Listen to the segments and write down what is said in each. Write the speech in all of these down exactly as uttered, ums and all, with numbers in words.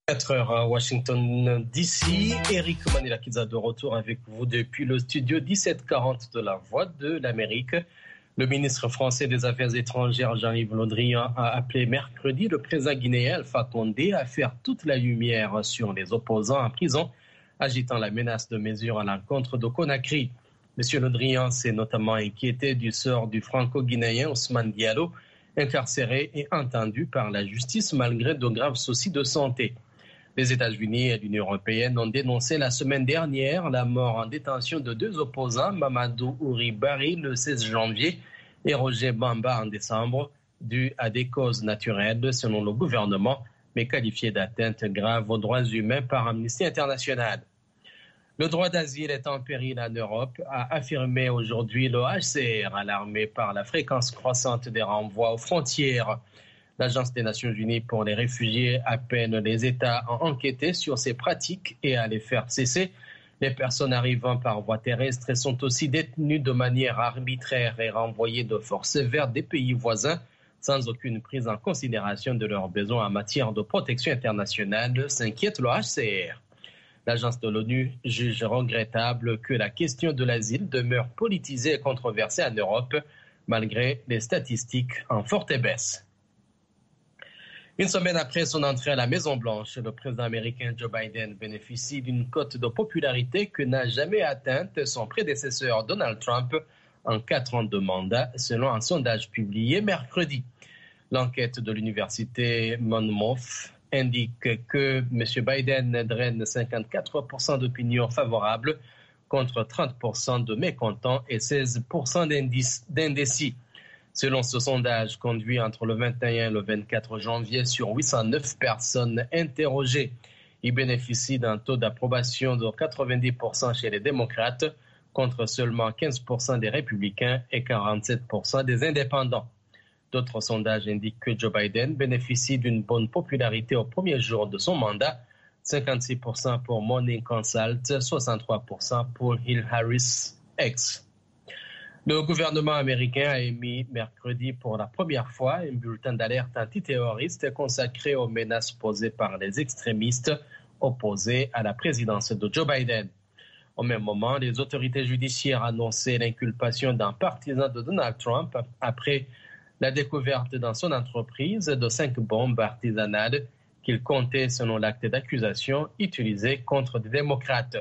quatre heures à Washington D C. Eric Manilakidza de retour avec vous depuis le studio dix-sept quarante de la Voix de l'Amérique. Le ministre français des Affaires étrangères Jean-Yves Le Drian a appelé mercredi le président guinéen Alpha Condé à faire toute la lumière sur les opposants en prison, agitant la menace de mesures à l'encontre de Conakry. Monsieur Le Drian s'est notamment inquiété du sort du franco-guinéen Ousmane Diallo, incarcéré et entendu par la justice malgré de graves soucis de santé. Les États-Unis et l'Union européenne ont dénoncé la semaine dernière la mort en détention de deux opposants, Mamadou Ouri Bari le seize janvier et Roger Bamba en décembre, due à des causes naturelles selon le gouvernement, mais qualifiées d'atteinte grave aux droits humains par Amnesty International. Le droit d'asile est en péril en Europe, a affirmé aujourd'hui le H C R, alarmé par la fréquence croissante des renvois aux frontières. L'Agence des Nations Unies pour les réfugiés appelle les États à enquêter sur ces pratiques et à les faire cesser. Les personnes arrivant par voie terrestre sont aussi détenues de manière arbitraire et renvoyées de force vers des pays voisins sans aucune prise en considération de leurs besoins en matière de protection internationale, s'inquiète le H C R. L'agence de l'ONU juge regrettable que la question de l'asile demeure politisée et controversée en Europe, malgré les statistiques en forte baisse. Une semaine après son entrée à la Maison-Blanche, le président américain Joe Biden bénéficie d'une cote de popularité que n'a jamais atteinte son prédécesseur Donald Trump en quatre ans de mandat, selon un sondage publié mercredi. L'enquête de l'université Monmouth indique que M. Biden draine cinquante-quatre pour cent d'opinions favorables contre trente pour cent de mécontents et seize pour cent d'indécis. Selon ce sondage conduit entre le vingt et un et le vingt-quatre janvier sur huit cent neuf personnes interrogées, il bénéficie d'un taux d'approbation de quatre-vingt-dix pour cent chez les démocrates contre seulement quinze pour cent des républicains et quarante-sept pour cent des indépendants. D'autres sondages indiquent que Joe Biden bénéficie d'une bonne popularité au premier jour de son mandat, cinquante-six pour cent pour Morning Consult, soixante-trois pour cent pour Hill Harris X. Le gouvernement américain a émis mercredi pour la première fois un bulletin d'alerte antiterroriste consacré aux menaces posées par les extrémistes opposés à la présidence de Joe Biden. Au même moment, les autorités judiciaires annonçaient l'inculpation d'un partisan de Donald Trump après la découverte dans son entreprise de cinq bombes artisanales qu'il comptait, selon l'acte d'accusation, utiliser contre des démocrates.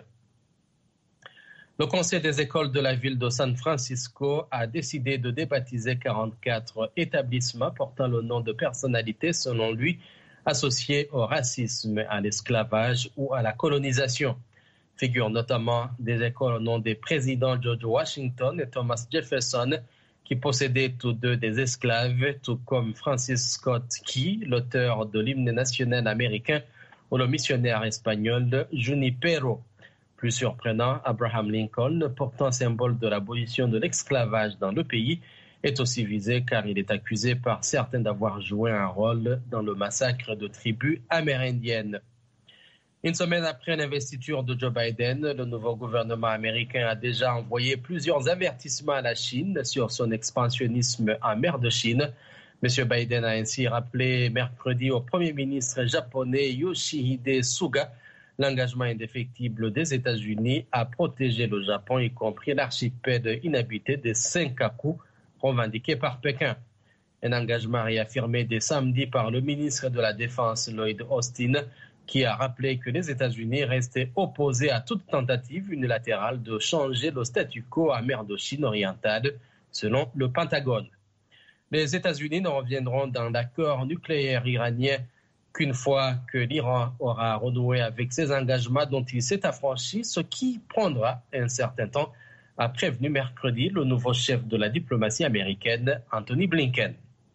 Le conseil des écoles de la ville de San Francisco a décidé de débaptiser quarante-quatre établissements portant le nom de personnalités, selon lui, associés au racisme, à l'esclavage ou à la colonisation. Figurent notamment des écoles au nom des présidents George Washington et Thomas Jefferson, qui possédaient tous deux des esclaves, tout comme Francis Scott Key, l'auteur de l'hymne national américain, ou le missionnaire espagnol Junipero. Plus surprenant, Abraham Lincoln, pourtant symbole de l'abolition de l'esclavage dans le pays, est aussi visé car il est accusé par certains d'avoir joué un rôle dans le massacre de tribus amérindiennes. Une semaine après l'investiture de Joe Biden, le nouveau gouvernement américain a déjà envoyé plusieurs avertissements à la Chine sur son expansionnisme en mer de Chine. M. Biden a ainsi rappelé mercredi au Premier ministre japonais Yoshihide Suga l'engagement indéfectible des États-Unis à protéger le Japon, y compris l'archipel inhabité des Senkaku, revendiqué par Pékin. Un engagement réaffirmé dès samedi par le ministre de la Défense Lloyd Austin, qui a rappelé que les États-Unis restaient opposés à toute tentative unilatérale de changer le statu quo en mer de Chine orientale, selon le Pentagone. Les États-Unis ne reviendront dans l'accord nucléaire iranien qu'une fois que l'Iran aura renoué avec ses engagements dont il s'est affranchi, ce qui prendra un certain temps, a prévenu mercredi le nouveau chef de la diplomatie américaine, Anthony Blinken.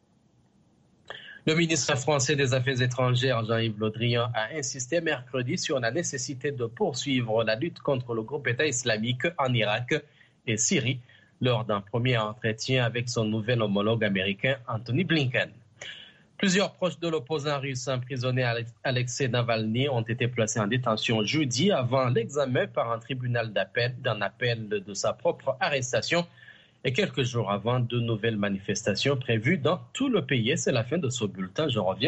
Le ministre français des Affaires étrangères, Jean-Yves Le Drian, a insisté mercredi sur la nécessité de poursuivre la lutte contre le groupe État islamique en Irak et Syrie lors d'un premier entretien avec son nouvel homologue américain, Anthony Blinken. Plusieurs proches de l'opposant russe emprisonné Alexei Navalny ont été placés en détention jeudi avant l'examen par un tribunal d'appel d'un appel de sa propre arrestation et quelques jours avant de nouvelles manifestations prévues dans tout le pays. C'est la fin de ce bulletin. Je reviens.